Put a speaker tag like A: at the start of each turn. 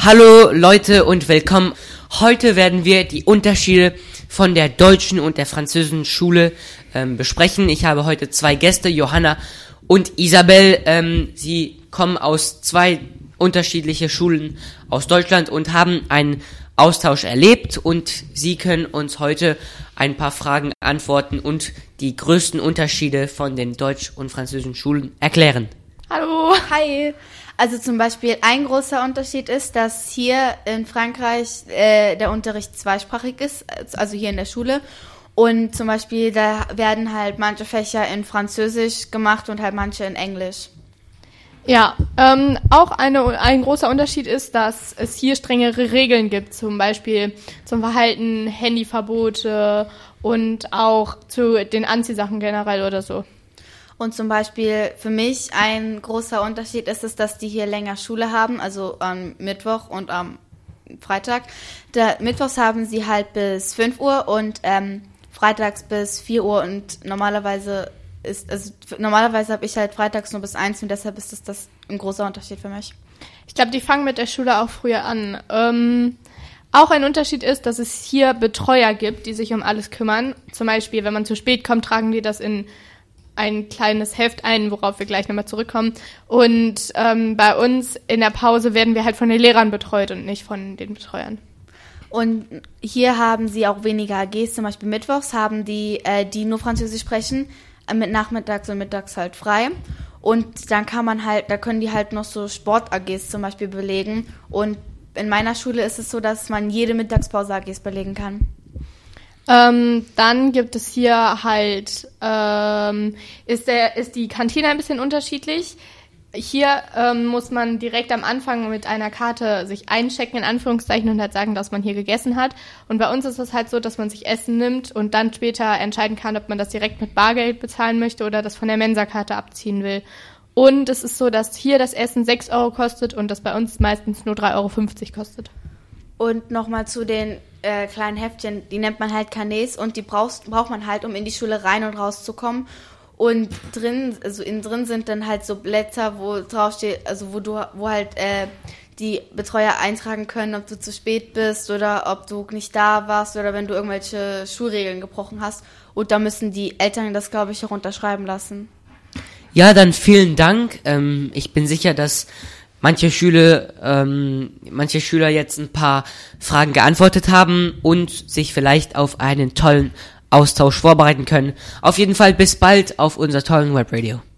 A: Hallo Leute und willkommen. Heute werden wir die Unterschiede von der deutschen und der französischen Schule besprechen. Ich habe heute zwei Gäste, Johanna und Isabel. Sie kommen aus zwei unterschiedliche Schulen aus Deutschland und haben einen Austausch erlebt und sie können uns heute ein paar Fragen antworten und die größten Unterschiede von den deutsch- und französischen Schulen erklären.
B: Hallo. Hi. Also zum Beispiel ein großer Unterschied ist, dass hier in Frankreich der Unterricht zweisprachig ist, also hier in der Schule. Und zum Beispiel da werden halt manche Fächer in Französisch gemacht und halt manche in Englisch.
C: Ja, auch ein großer Unterschied ist, dass es hier strengere Regeln gibt, zum Beispiel zum Verhalten, Handyverbote und auch zu den Anziehsachen generell oder so.
B: Und zum Beispiel für mich ein großer Unterschied ist es, dass die hier länger Schule haben, also am Mittwoch und am Freitag. Mittwochs haben sie halt bis 5 Uhr und freitags bis 4 Uhr und normalerweise habe ich halt freitags nur bis 1 und deshalb ist das ein großer Unterschied für mich.
C: Ich glaube, die fangen mit der Schule auch früher an. Auch ein Unterschied ist, dass es hier Betreuer gibt, die sich um alles kümmern. Zum Beispiel, wenn man zu spät kommt, tragen die das in ein kleines Heft ein, worauf wir gleich nochmal zurückkommen. Und bei uns in der Pause werden wir halt von den Lehrern betreut und nicht von den Betreuern.
B: Und hier haben sie auch weniger AGs, zum Beispiel mittwochs haben die nur Französisch sprechen, mit nachmittags und mittags halt frei. Und dann da können die halt noch so Sport-AGs zum Beispiel belegen. Und in meiner Schule ist es so, dass man jede Mittagspause AGs belegen kann.
C: Dann gibt es hier halt, ist die Kantine ein bisschen unterschiedlich. Hier muss man direkt am Anfang mit einer Karte sich einchecken, in Anführungszeichen, und halt sagen, dass man hier gegessen hat. Und bei uns ist es halt so, dass man sich Essen nimmt und dann später entscheiden kann, ob man das direkt mit Bargeld bezahlen möchte oder das von der Mensa-Karte abziehen will. Und es ist so, dass hier das Essen 6 Euro kostet und das bei uns meistens nur 3,50 Euro kostet.
B: Und nochmal zu den kleinen Heftchen, die nennt man halt Carnets und die braucht man halt, um in die Schule rein und rauszukommen. Und innen drin sind dann halt so Blätter, wo draufsteht, also wo halt die Betreuer eintragen können, ob du zu spät bist oder ob du nicht da warst oder wenn du irgendwelche Schulregeln gebrochen hast. Und da müssen die Eltern das, glaube ich, auch unterschreiben lassen.
A: Ja, dann vielen Dank. Ich bin sicher, dass manche Schüler jetzt ein paar Fragen geantwortet haben und sich vielleicht auf einen tollen Austausch vorbereiten können. Auf jeden Fall bis bald auf unser tollen Webradio.